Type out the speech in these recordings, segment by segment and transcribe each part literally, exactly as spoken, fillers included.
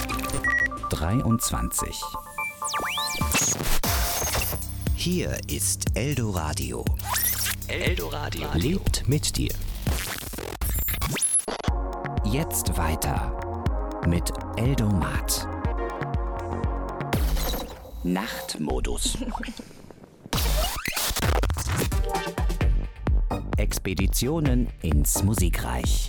dreiundzwanzig. Hier ist Eldoradio. Eldoradio Lebt mit dir. Jetzt weiter mit Eldomat. Nachtmodus. Expeditionen ins Musikreich.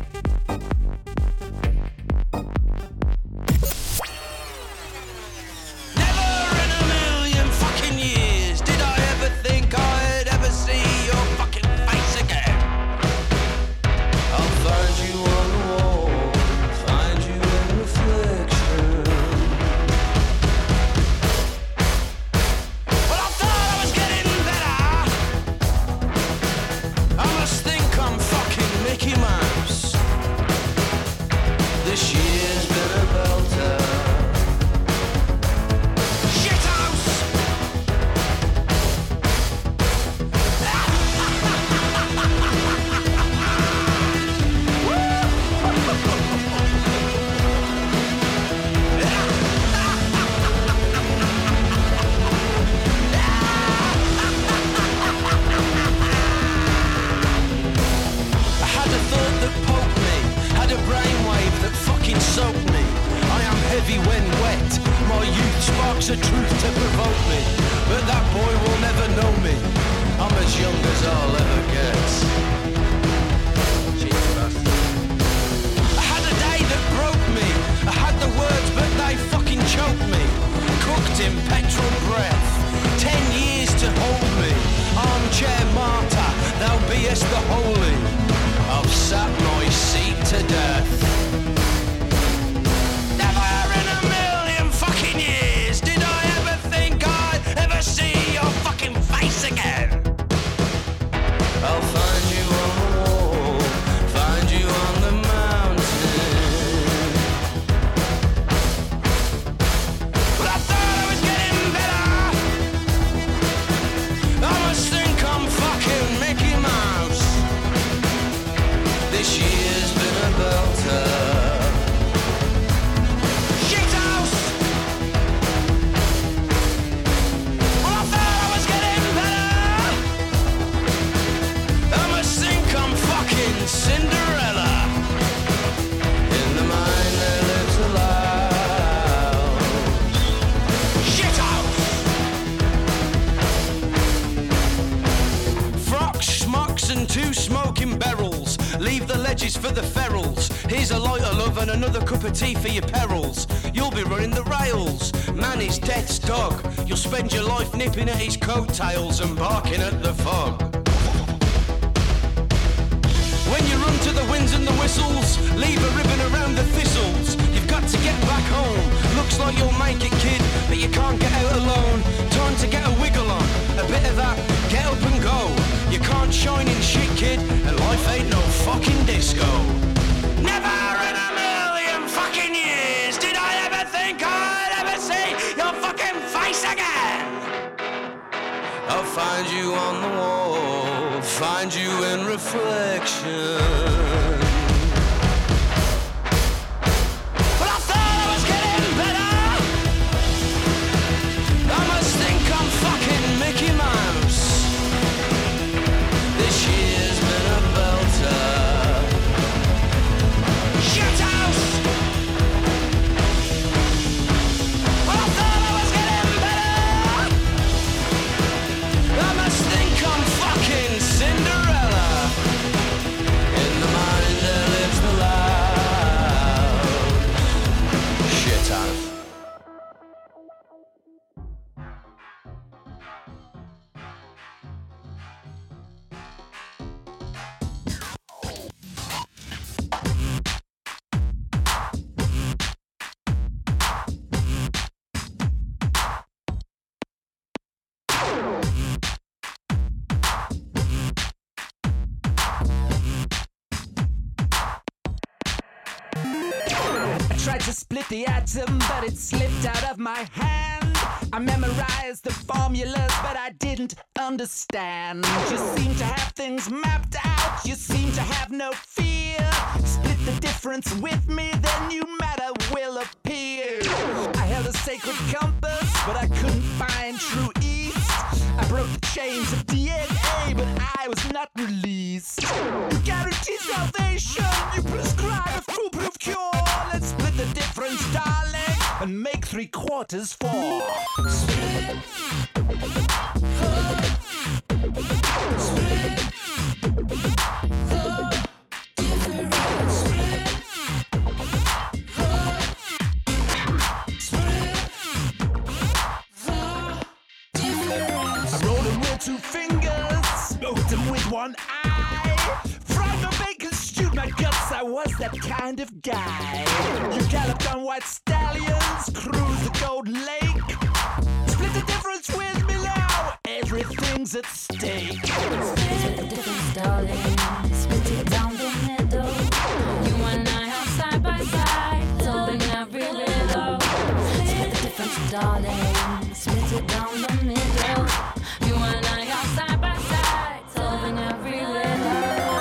For the ferals, here's a lighter, love, and another cup of tea for your perils. You'll be running the rails. Man is death's dog. You'll spend your life nipping at his coattails and barking at the fog. When you run to the winds and the whistles, leave a ribbon around the thistles. You've got to get back home. Looks like you'll make it, kid, but you can't get out alone. Time to get a wiggle on, a bit of that, get up and go. You can't shine in shit, kid, and life ain't no fucking disco. Never in a million fucking years did I ever think I'd ever see your fucking face again. I'll find you on the wall, find you in reflection. Mickey Mouse, this year's been a belter. Shithouse! Well, I thought I was getting better. I must think I'm fucking Cinderella. In the mind there lives the loud. Shithouse. Tried to split the atom, but it slipped out of my hand. I memorized the formulas, but I didn't understand. You seem to have things mapped out, you seem to have no fear. Split the difference with me, then new matter will appear. sacred compass, but I couldn't find true east. I broke the chains of D N A, but I was not released. You guarantee salvation, you prescribe a foolproof cure. Let's split the difference, darling, and make three quarters four. Split. Split. Two fingers, smoked him with one eye. Fried my bacon, stewed my guts, I was that kind of guy. You galloped on white stallions, cruised the Golden Lake. Split the difference with me now, everything's at stake. Split the difference, darling, split it down the middle. You and I are side by side, solving every riddle. Split the difference, darling, split it down the middle. You and I are side by side, solving every riddle.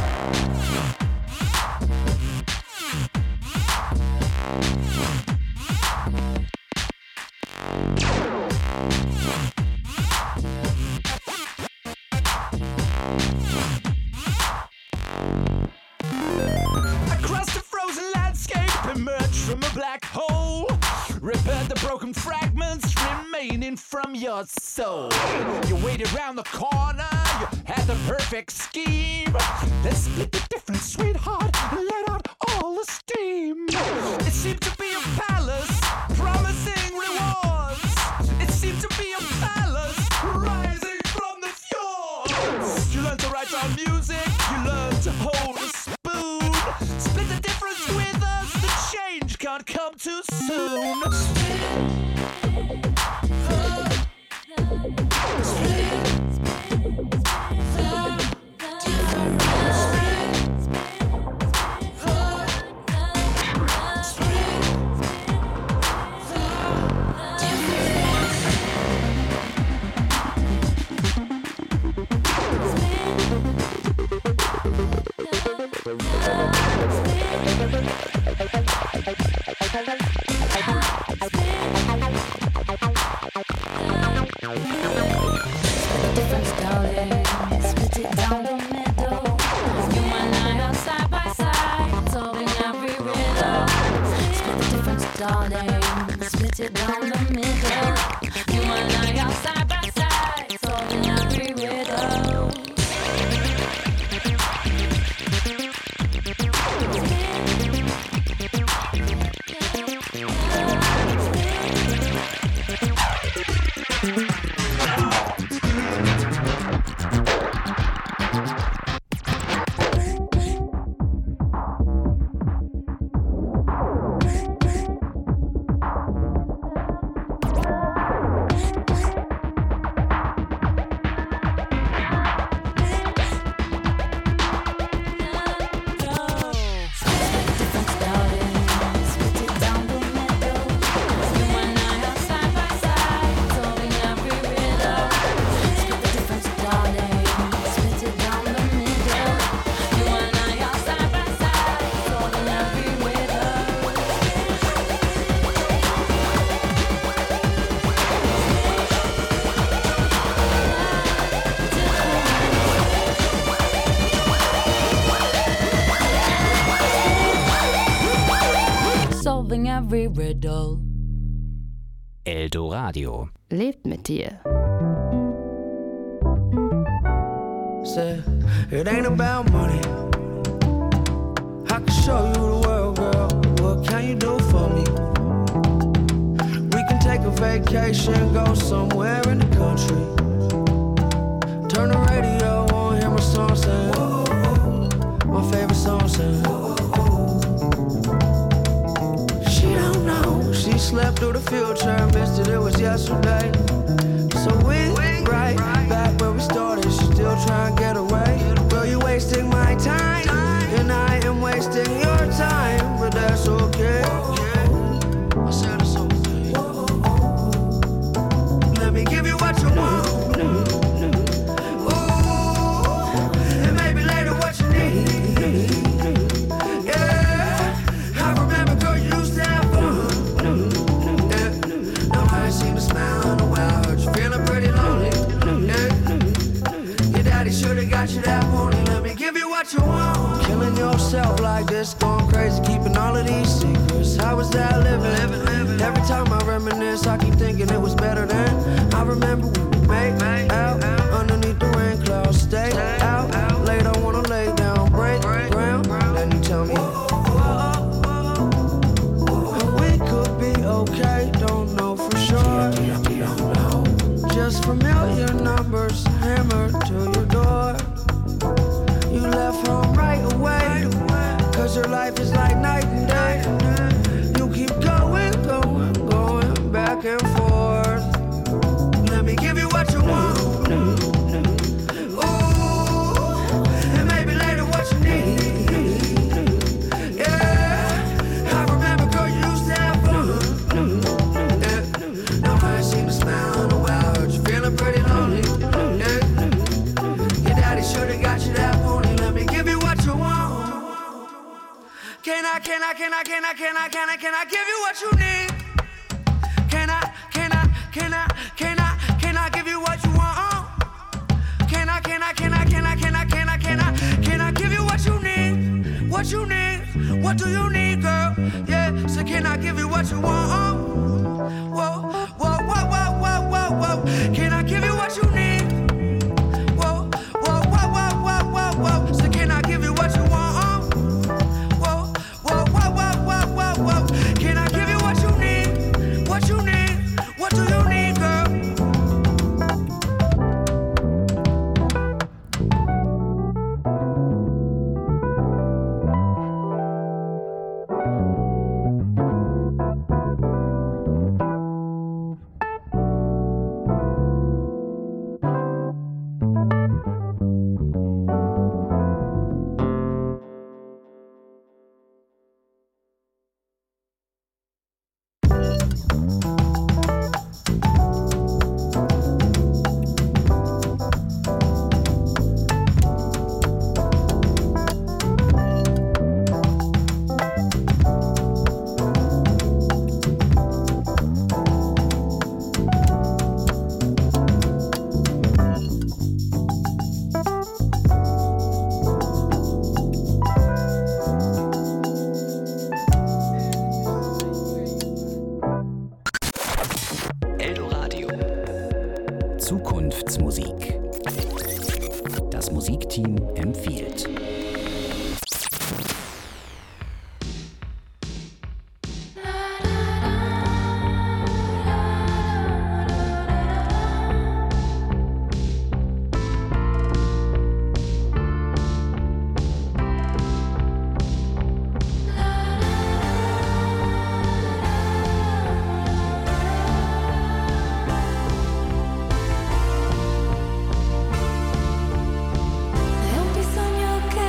I crossed a frozen landscape, emerged from a black hole. Repaired the broken fragments remaining from your soul. You waited around the corner, you had the perfect scheme. Let's split the difference, sweetheart, and let out all the steam. It seemed to be a palace, promising rewards. It seemed to be a palace, rising from the fjords. You learned to write our music, you learned to hold a spoon. Split the difference with us, the change can't come too soon. Every riddle. Eldoradio lebt mit dir. Said, it ain't about money. I can show you the world, girl. What can you do for me? We can take a vacation, go somewhere in the country. Turn the radio on, hear my song sing. My favorite song sing. She slept through the future, missed it, it was yesterday. So we right back where we started, she still trying to get away. Girl, you wasting my time, and I am wasting your time, but that's okay. I said it's okay. Let me give you what you want. Ooh, and maybe later what you need. Yeah, I remember, girl, you used to have fun. living. Every time I reminisce, I keep thinking it was better then. I remember we would make out underneath the rain clouds. Stay out late, I wanna lay down, break ground. Then you tell me we could be okay, don't know for sure. Just familiar numbers hammered to your door. You left home right away, cause your life is like night and day. You keep going, going, going back and forth. Let me give you what you want. Ooh, and maybe later what you need. Yeah, I remember, girl, you used to have fun. Yeah, now I ain't seen a smile in a while. Heard you feeling pretty lonely. Yeah, your daddy should've got you that pony. Let me give you what you want. Can I, can I, can I, can I, can I, can I, can I give you what you need? Can I, can I, can I, can I, can I give you what you want? Can I, can I, can I, can I, can I, can I, can I, can I give you what you need? What you need? What do you need, girl? Yeah, so can I give you what you want? Whoa, whoa, whoa, whoa, whoa, whoa, whoa. Can I give you what you need? Whoa, whoa, whoa, whoa, whoa, whoa, whoa. So can I give you what you want? Whoa, whoa, whoa, whoa, whoa, whoa, whoa. Can I give you what you need? What you need? What do you need, girl? Eldoradio. Zukunftsmusik. Das Musikteam empfiehlt. È un bisogno che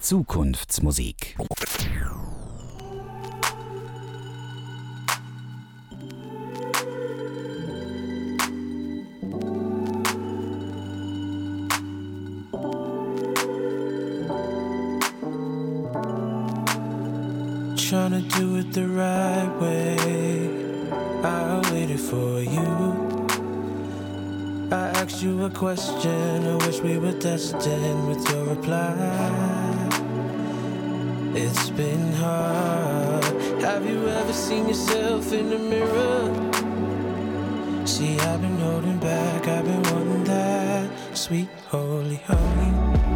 Zukunftsmusik. Trying to do it the right way. I waited for you. I asked you a question. I wish we were destined with your reply. It's been hard. Have you ever seen yourself in the mirror? See, I've been holding back. I've been wanting that sweet, holy honey.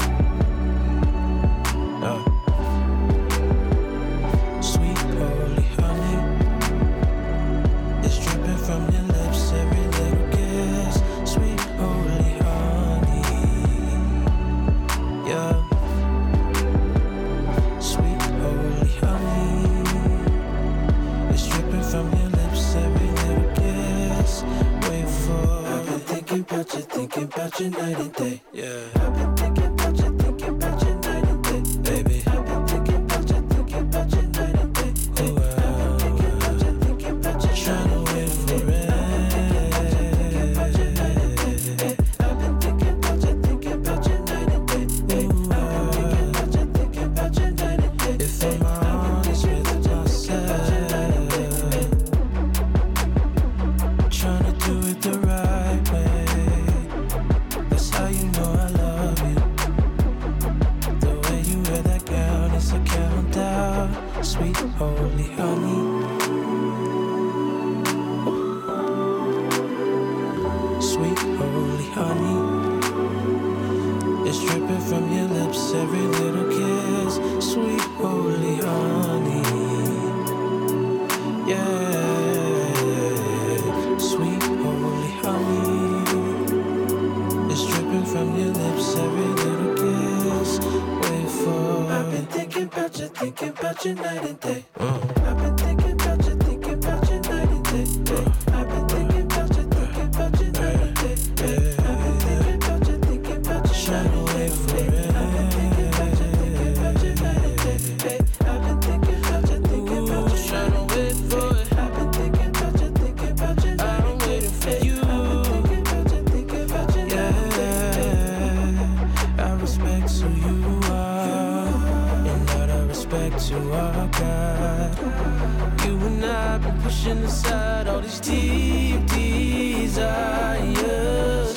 Uh. From your lips, every little kiss, sweet holy honey, yeah, sweet holy honey, it's dripping from your lips, every little kiss. Wait for. I've been thinking about you, thinking about you night and day, yeah. I've been thinking about you, thinking about you night and day, baby. I've been thinking about you, thinking about you night and day. Oh, I've been thinking about you, thinking about you, trying to wait for it. Sweet holy honey, sweet holy honey, it's dripping from your lips, every little kiss. Sweet holy honey, yeah, sweet holy honey, it's dripping from your lips, every little kiss. Wait for. I've been thinking about you, thinking about you night and day. Uh. I've been thinking about you, thinking about you night and day. Uh. I've been thinking about you, thinking about you night and day. Yeah. I've been thinking about you, thinking about you, trying to wait for it. I've been thinking about you, thinking about you night and day. I've been thinking about you, thinking about you, trying to wait for it. I've been thinking about you, thinking about you night and day. I'm waiting for you. I've been thinking about you, thinking about you night and day. I respect who you are, and that I respect to our God. You and I have been pushing aside all these deep desires.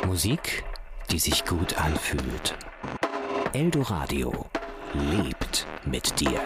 Musik, die sich gut anfühlt. Eldoradio lebt mit dir.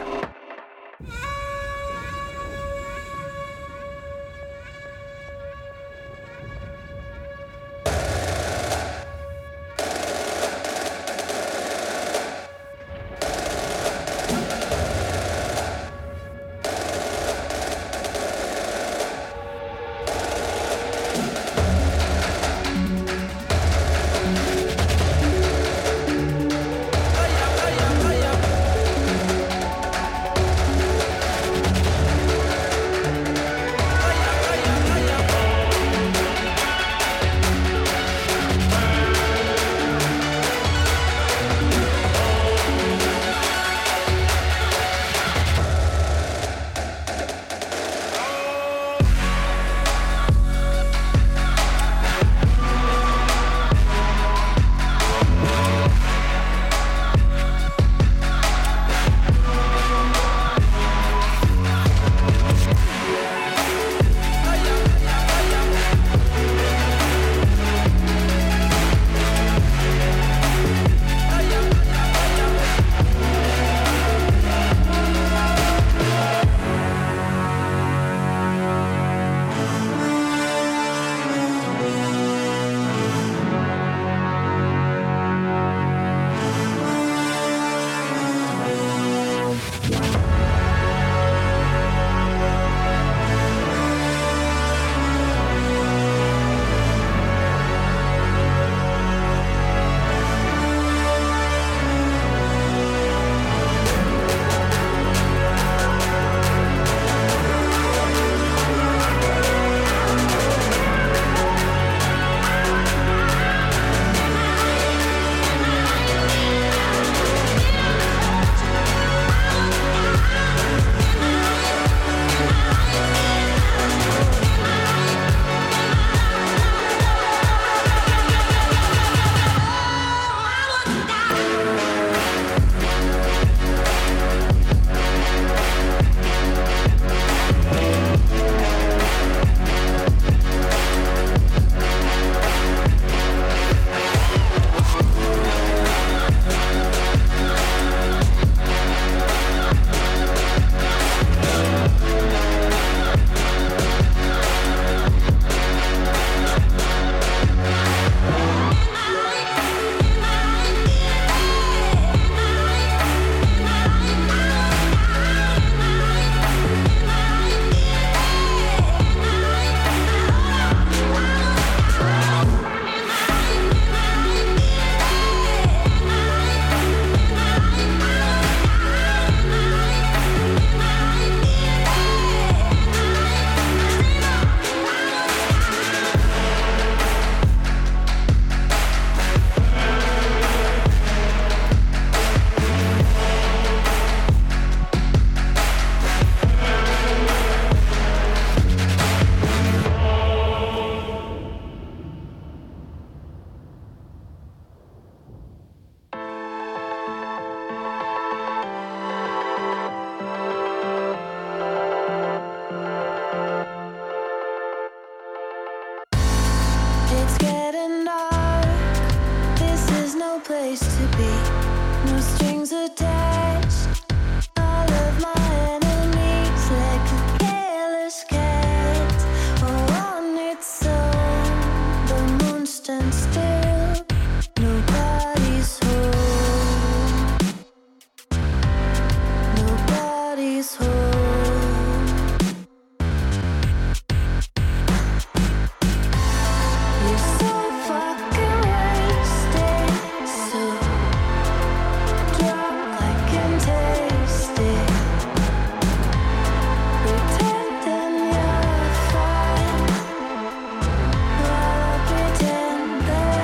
Pretend that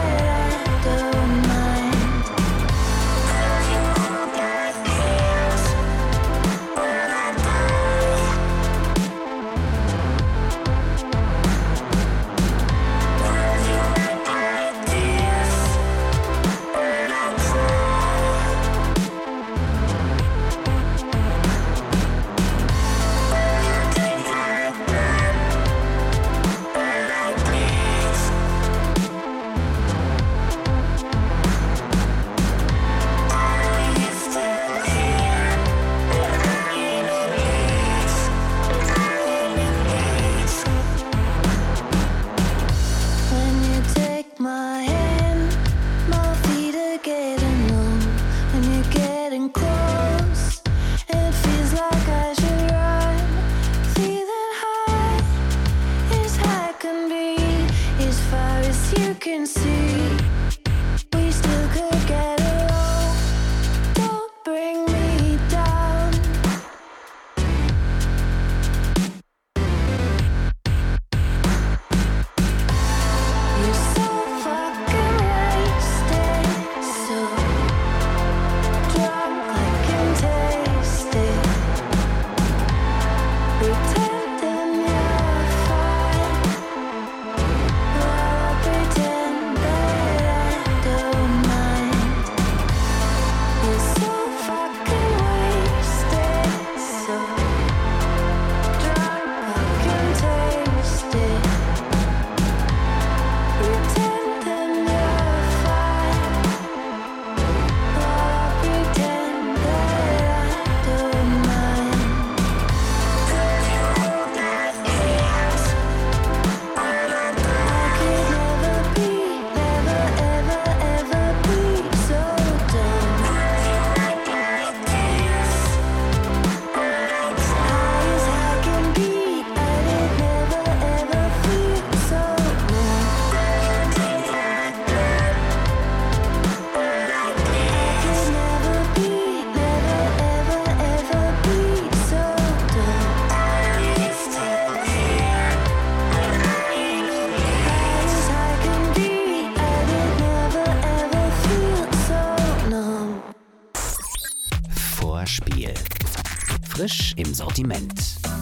Vorspiel. Frisch im Sortiment.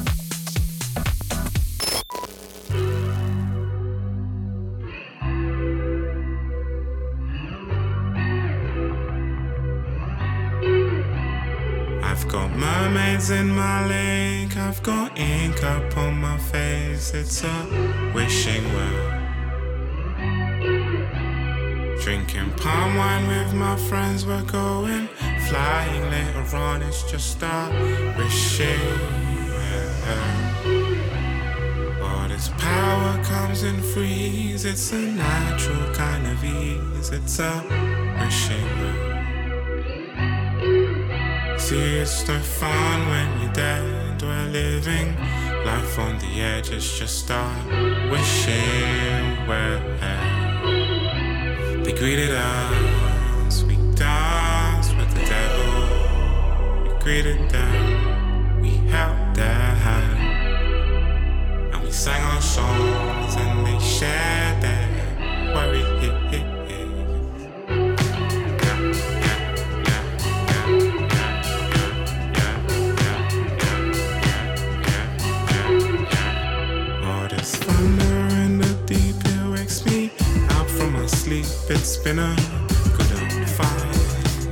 I've got mermaids in my lake, I've got ink up on my face, it's a wishing well. Drinking palm wine with my friends, we're going flying later on, it's just a wishing well. All this power comes in freeze, it's a natural kind of ease, it's a wishing well. See, it's no fun when you're dead, we're living life on the edge, it's just a wishing well. They greeted us, we danced with the devil. We greeted them, we held their hand, and we sang our songs and they shared their worry. It's been a good old fight.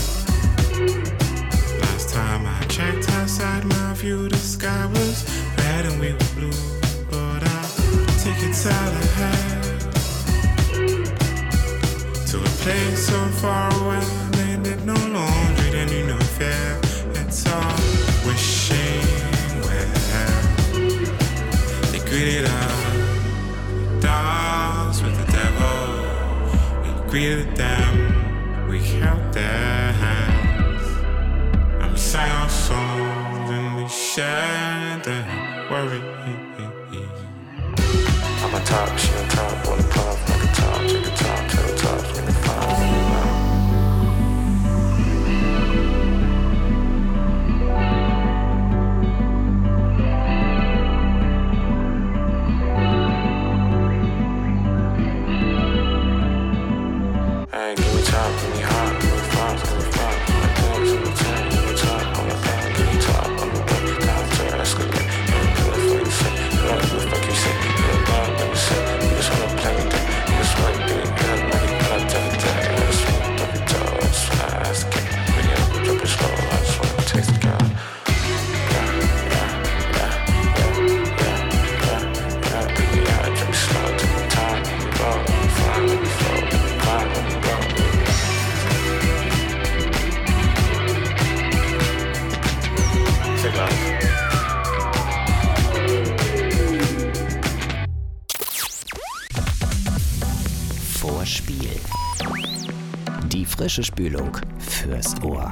Last time I checked outside my view, the sky was red and we were blue. But I'll take it all ahead to a place so far away. They did no laundry, they knew no fear. It's all wishing well. They greeted us, danced with the devil. Greeted them, we held their hands, and we sang our songs and we shared their worry. I'm a top, she on top, on the puff, like a top, take a top, tell the top, make a five. Vorspiel. Die frische Spülung fürs Ohr.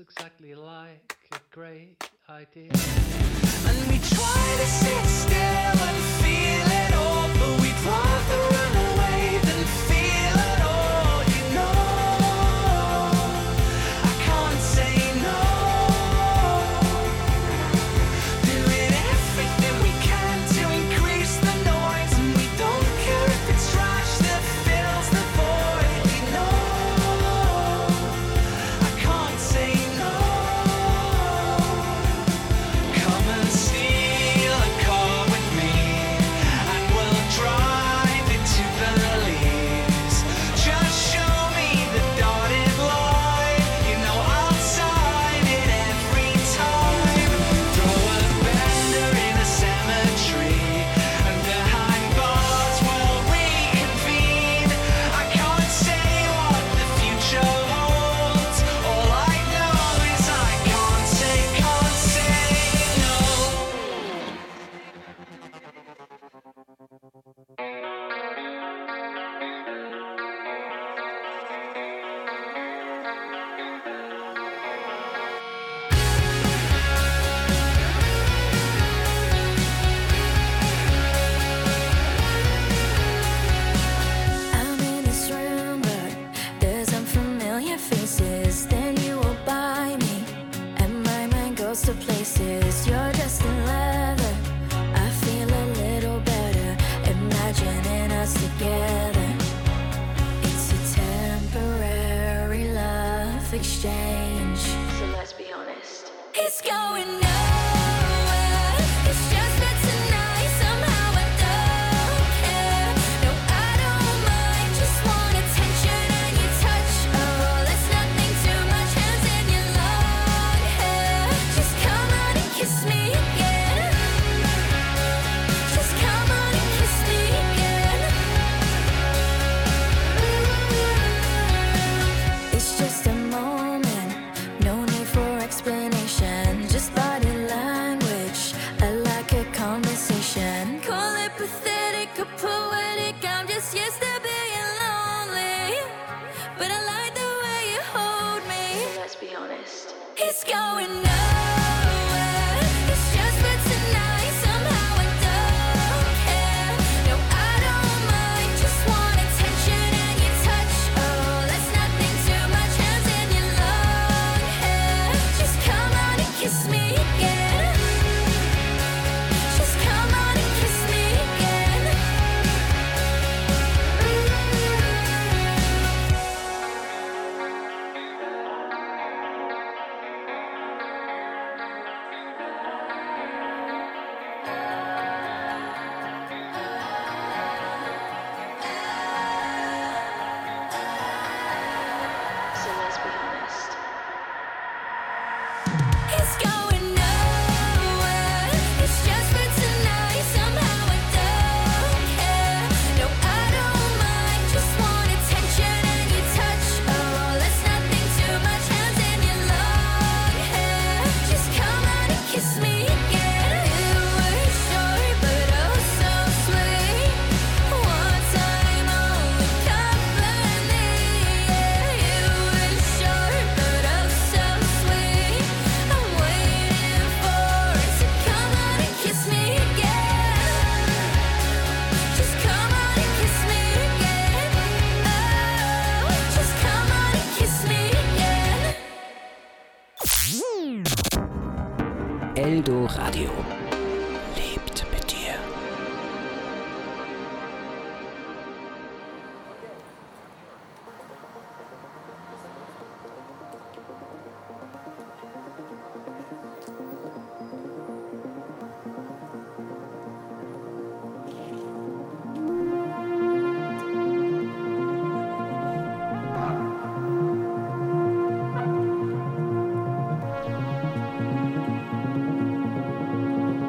exactly like a great idea. And we try to sit still and feel it all, but we'd rather run away than feel it all, you know. I can't say no. Doing everything we can to increase the noise, and we don't care if it's trash that fills the void, you know. I can't say no. Come and steal a car with me, and we'll drive it to Belize. Just show me the dotted line, you know I'll sign it every time. Throw a bender in a cemetery, and behind bars we'll reconvene. I can't say what the future holds. All I know is I can't say, can't say no. I'm in this room, but there's some familiar faces. Then you will buy me, and my mind goes to places. You're dressed in leather, I feel a little better imagining us together. It's a temporary love exchange. So let's be honest. It's going nowhere. It's just for tonight. Somehow I don't care. No, I don't mind. Just want attention and your touch. Oh, that's nothing too much. Hands in your long hair. Just come on and kiss me again. Just come on and kiss me again. It's just a moment, no need for explanation. Just body language, I like a conversation. Call it pathetic or poetic, I'm just used to being lonely. But I like the way you hold me. So let's be honest. It's going nowhere. It's just for tonight. Somehow I don't care. No, I don't mind. Just want attention and your touch. Oh, that's nothing too much. Hands in your long hair. Just come on and kiss me again. Just come on and kiss me again. So let's be honest. It's going nowhere. It's just for tonight. Somehow I don't care. No, I don't mind. Just want attention and your touch. Oh, that's nothing too much. Hands in your long hair. Just come on and kiss me again. It was short, but oh so sweet. One time only company. Yeah, it was short, but oh so sweet. I'm waiting for it to come on and kiss me again. Just come on and kiss me again. Oh, just come on and kiss me again. Eldo Radio lebt mit dir. Thank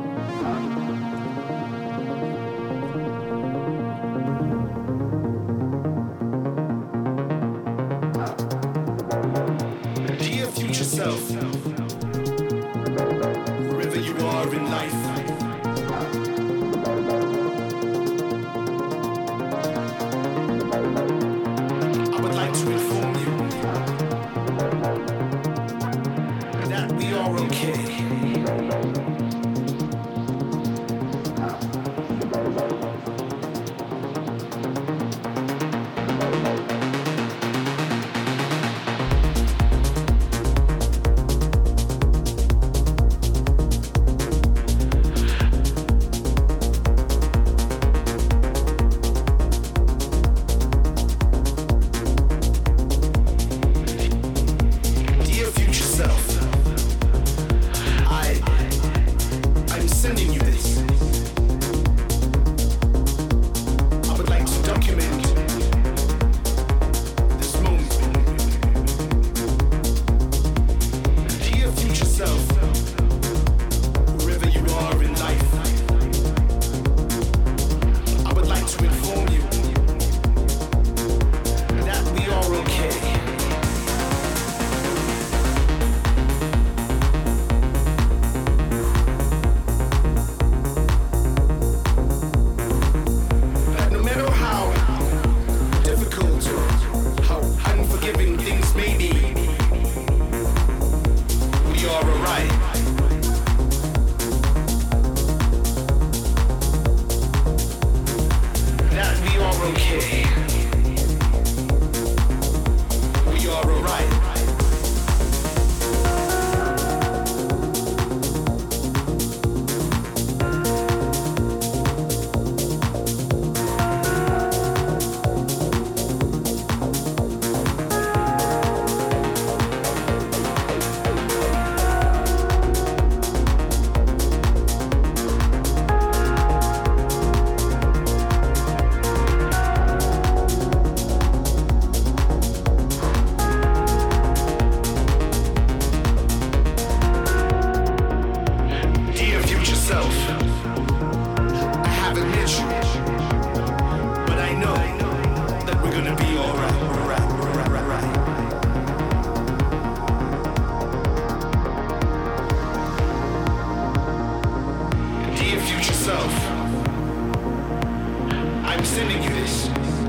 I'm sending you this.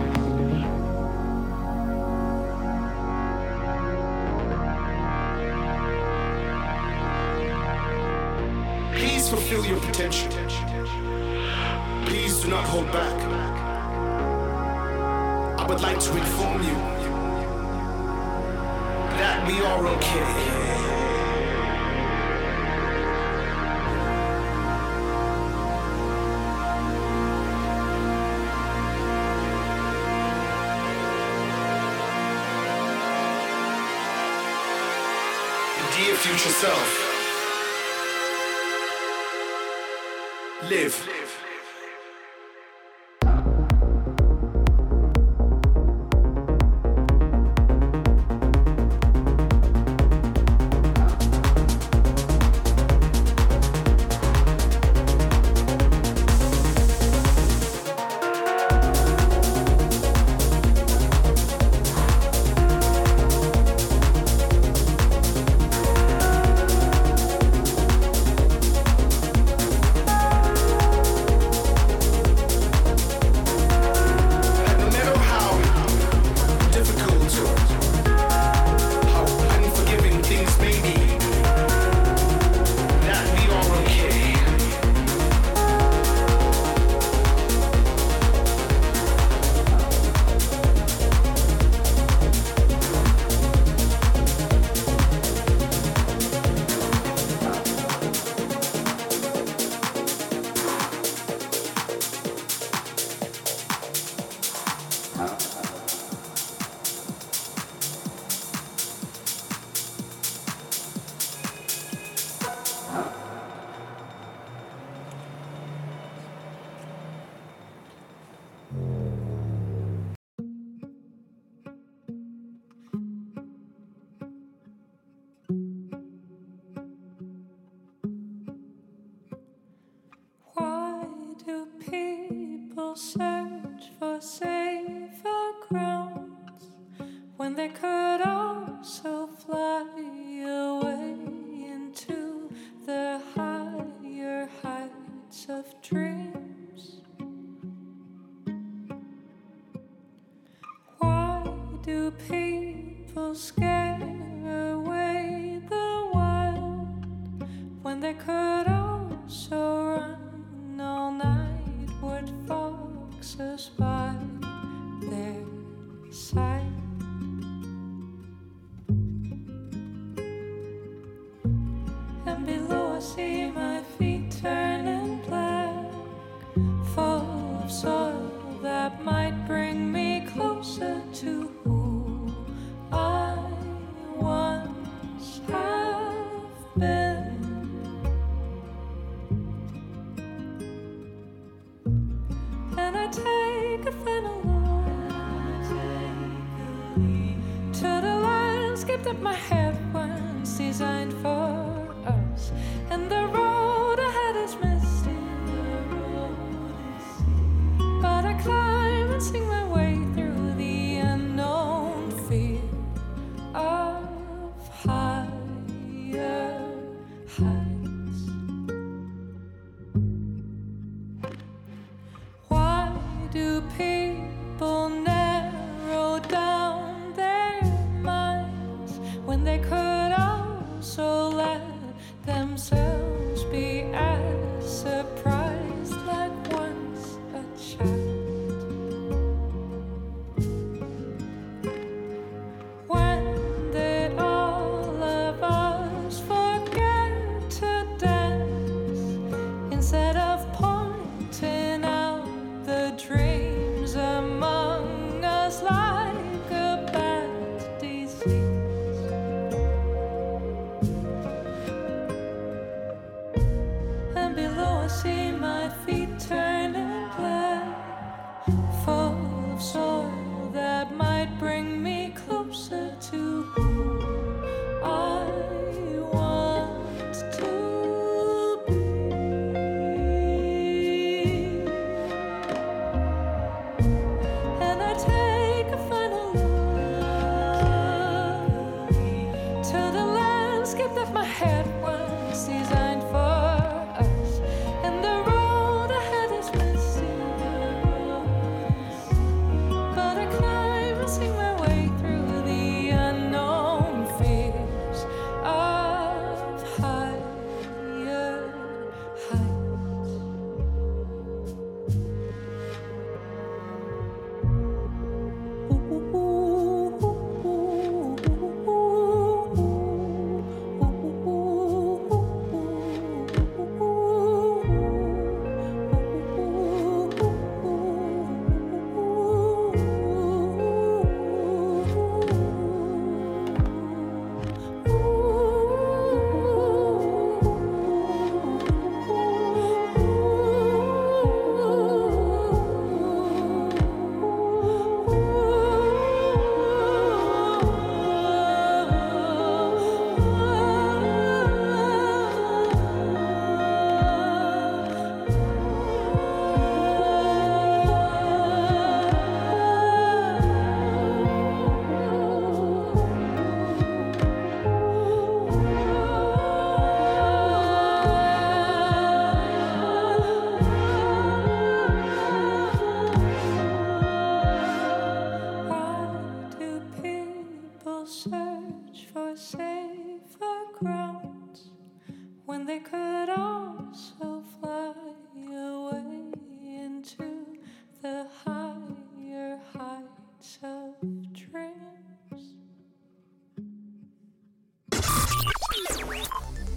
Please fulfill your potential. Please do not hold back. I would like to inform you that we are okay. Dear future self, live. Search for safer grounds when they could also fly away into the higher heights of dreams. Why do people scare away the wild when they could also run all night? Would foxes by their side? And below I see my feet turning black, full of soil that might bring me closer to who I once have been. And I take a final look to the landscape that my head once designed for us. And the road ahead is misty, but I climb and sing my way through the unknown fear of higher heights. Why do people narrow down their minds when they could also let themselves be as surprised like once a child? When did all of us forget to dance instead of pointing out the dreams among us like a bad disease?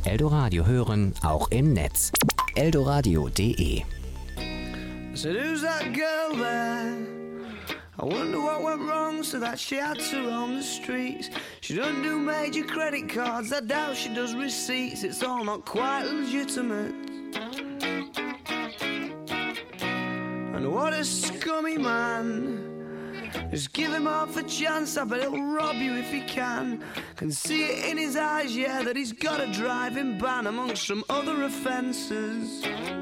Eldoradio hören, auch im Netz. eldoradio punkt de. I said, who's that girl there? I wonder what went wrong so that she had to roam the streets. She doesn't do major credit cards, I doubt she does receipts. It's all not quite legitimate. And what a scummy man. Just give him half a chance, I bet he'll rob you if he can. Can see it in his eyes, yeah, that he's got a driving ban amongst some other offences.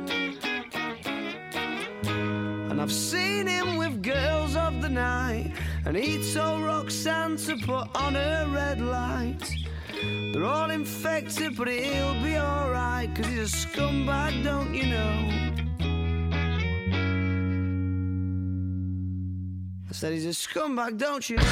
And I've seen him with girls of the night, and he told Roxanne to put on her red light. They're all infected, but he'll be alright, cause he's a scumbag, don't you know? I said he's a scumbag, don't you know?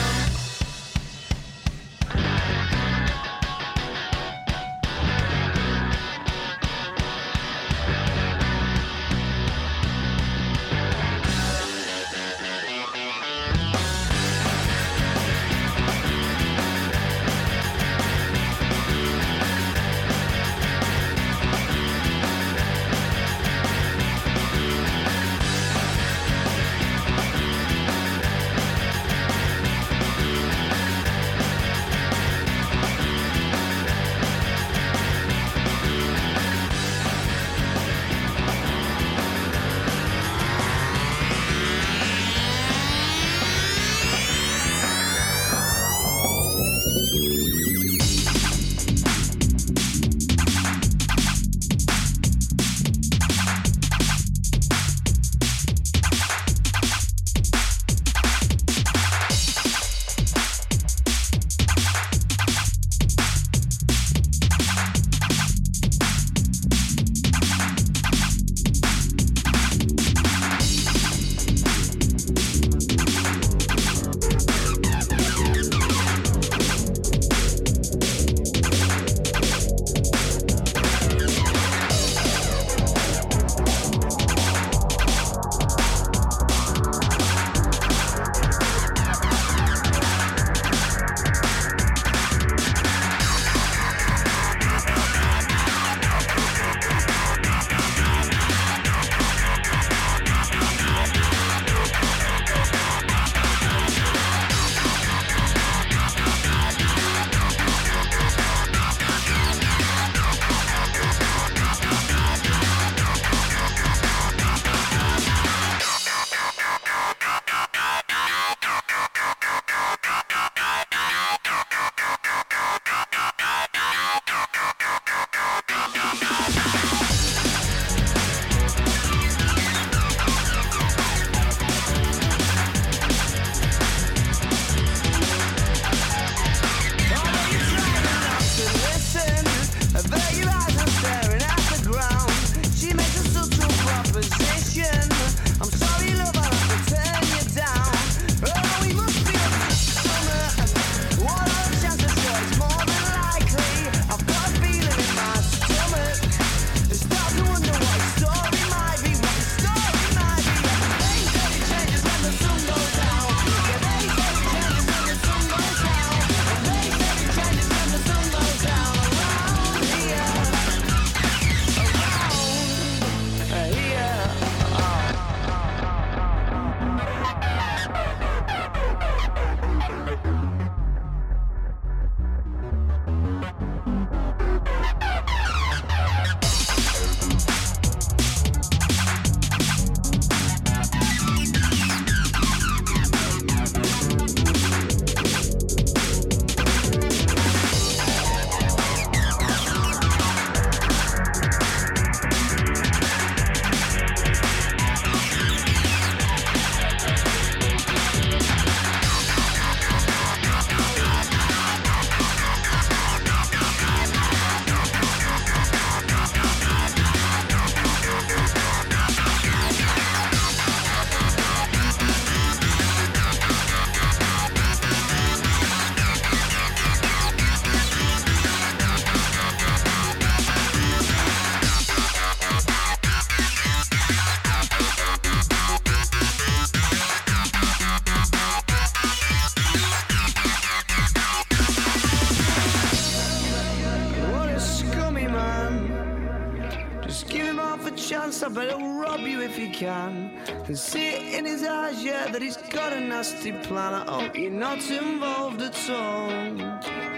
but he'll rob you if he can. Can see it in his eyes, yeah, that he's got a nasty plan. I hope you're not involved at all.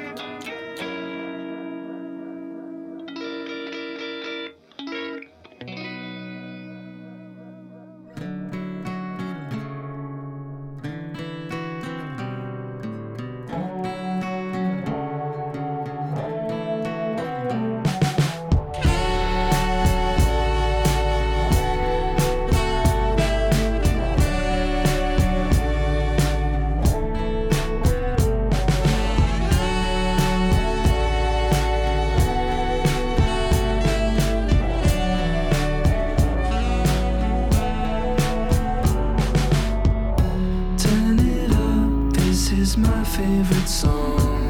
Favorite song,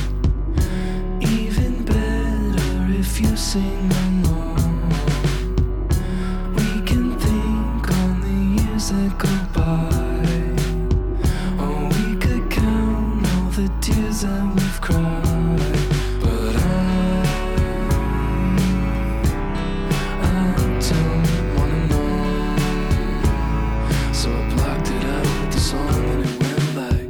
even better if you sing along. We can think on the years that go by, or we could count all the tears that we've cried. But I, I don't wanna know, so I blocked it out with the song and it went like.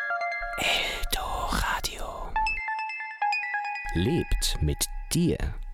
Lebt mit dir.